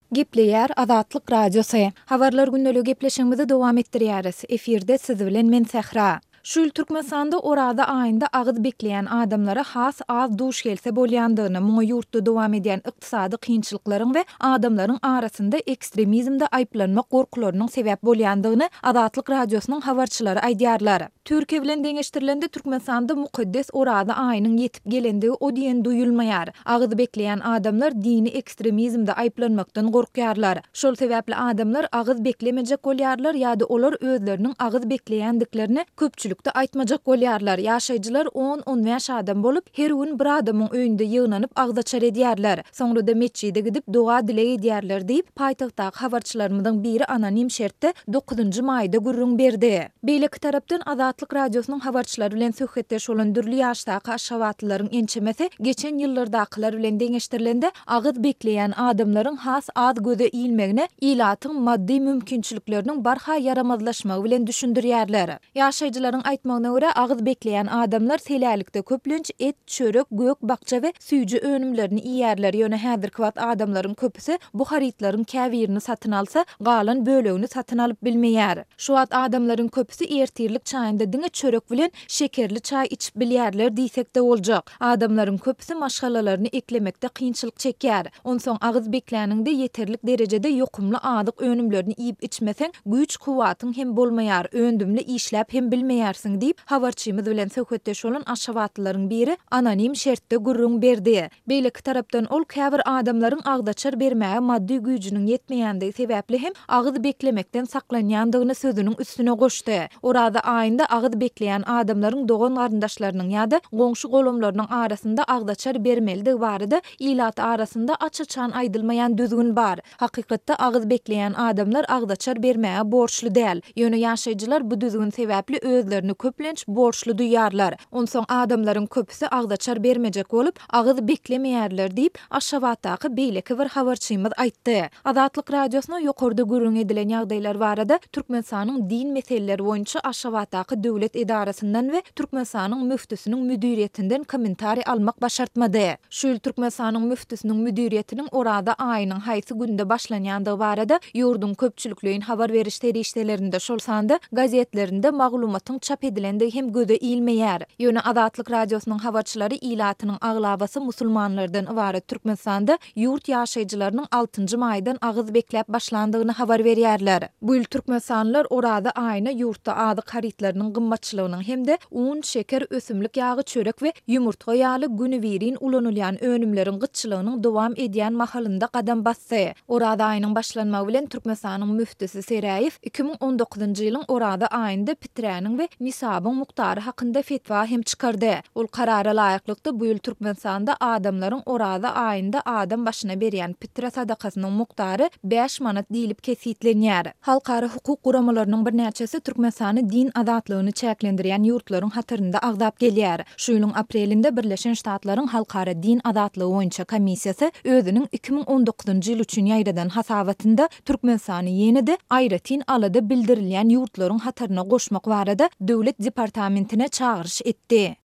Gepleýär Azatlyk radiosu. Habarlar gündäligi gepleşigimizi dowam etdirýäris. Eferde siz bilen men Sähra. Şol Türkmenistanda orada aýynda agyz bekleýän adamlara has az duş gelse bolýandygyny, muňa ýurtda dowam edýän ykdysady kynçylyklaryň we adamlaryň arasynda ekstremizmde aýplanmak gorkularynyň sebäp bolýandygyny Azatlyk radiosynyň habarçylary aýdýarlar. Türkiýe bilen deňeşdirilende Türkmenistanda mukaddes orada aýynyň ýetip gelendigi o diýen duýulmaýar. Agyz bekleýän adamlar dini ekstremizmde aýplanmakdan gorkýarlar. Şol sebäpli adamlar agyz beklemejek bolýarlar ýa-da olar özleriniň agyz bekleýändiklerini köpçülükde aýtmajak bolýarlar. Ýaşaýjylar 10-15 adam bolup her gün bir adamyň öýünde ýygnanyp agzaçar edýärler. Soňra da meçide gidip doga dile edýärler diýip paýtagtdaky habarçylarymyň biri anonim şertde 9-njy maýda gürrüň berdi. Beýleki tarapdan Azatlyk radiosynyň habarçylary bilen söhbetdeş bolan dürli ýaşdaky aşawatlylaryň ençemesi geçen ýyllardakylar bilen deňeşdirilende agyz bekleýän adamlaryň has az göze iýilmegine ilatyň maddi mümkinçilikleriniň barha yaramazlaşmagy bilen düşündirýärler. Ýaşaýjylaryň aýtmagyna görä agyz bekleýän adamlar selälikde köplenç et, çörek, gök, bakça we süýji önümlerini iýerler. Ýöne häzirki wagt adamlaryň köpüsi bu haritlaryň käbirini satyn alsa, galan bölegini satyn alyp bilmeýär. Şu wagt adamlaryň köpüsi ertirlik çaýynda diňe çörek bilen şekerli çaý içip bilýärler diýsek de boljak. Adamlaryň köpüsi maşgalalaryny eklemekde kynçylyk çekýär. Onsoň agyz bekleýäninde ýeterlik derejede ýokumly adyk önümlerini iýip içmeseň güýç kuwatyň hem bolmaýar, öndümli işläp hem bilmeýärsiň diýip habarçymyz bilen söhbetdeş bolan aşawatlylaryň biri anonim şertde gürrüň berdi. Beýleki tarapdan ol käbir adamlaryň agdaçar bermäge maddi güýjüniň ýetmeýändigi sebäpli hem agyz beklemekden saklanýandygyny sözüniň üstüne goşdy. Orada aýynda agyz bekleýän adamlaryň dogan garyndaşlarynyň ýa-da goňşy golamlarynyň arasynda agdaçar bermeligi barada ilat arasynda açyçan aýdylmaýan düzgün bar. Hakykatda agyz bekleýän adamlar agdaçar bermäge borçly däl. Ýöne ýaşaýjylar bu düzgün sebäpli özlerini köplenç borçly duýarlar. Onsoň adamlaryň köpüsi agdaçar bermejek bolup agyz beklemeýärler diýip aşawatdaky beýleki bir habarçymyz aýtdy. Azatlyk radiosyna ýokarda gürrüň edilen ýagdaýlar barada Türkmenistanyň din meseleleri boýunça aşawatdaky döwlet edarasyndan we Türkmenistanyň müftüsiniň müdiriýetinden kommentari almak başartmady. Şol Türkmenistanyň müftüsiniň müdiriýetiniň orada aýynyň haýsy günde başlanýandygy barada ýurdun köpçülikleýin habar beriş terişdelerinde şol sanda gazetlerinde maglumatyň çap edilendigi hem göze iýilmeýär. Ýöne Azatlyk radiosynyň habarçylary ilatynyň aglabasy musulmanlardan ibaret Türkmenistanda ýurt ýaşaýjylarynyň 6-njy maýdan agyz bekläp başlandygyny habar berýärler. Bu ýyl türkmensanlar orada aýyna ýurtda adyk haritlarynyň gymmatçylygynyň hemde un, şeker, ösümlik ýagy, çörek we ýumurtga ýaly günübirin ulanylýan önümleriň gytçylygynyň dowam edýän mahalynda gadam bassy. Orada aýynyň başlanmagy bilen Türkmenistanyň müftüsi Seraýew 2019-njy ýylyň orada aýynda piträniň we nisabyň muktary hakynda fetwa hem çykardy. Ol karara laýyklykda bu ýyl Türkmenistanda adamlaryň orada aýynda adam başyna berýän pitre sadakasynyň muktary 5 manat diýilip kesitlenýär. Halkara hukuk guramalarynyň bir näçesi Türkmenistany din azatlygyny çäklendirýän ýurtlaryň hatyrynda agdap gelýär. Şu ýylyň aprelinde Birleşen Ştatlaryň halkara din azatlygy boýunça komissiýasy özüniň 2019-njy ýyl üçin ýaýradan hasawatynda Türkmenistany ýene-de aýra tin alada bildirilýän ýurtlaryň hatyryna goşmak barada döwlet departamentine çağırış etdi.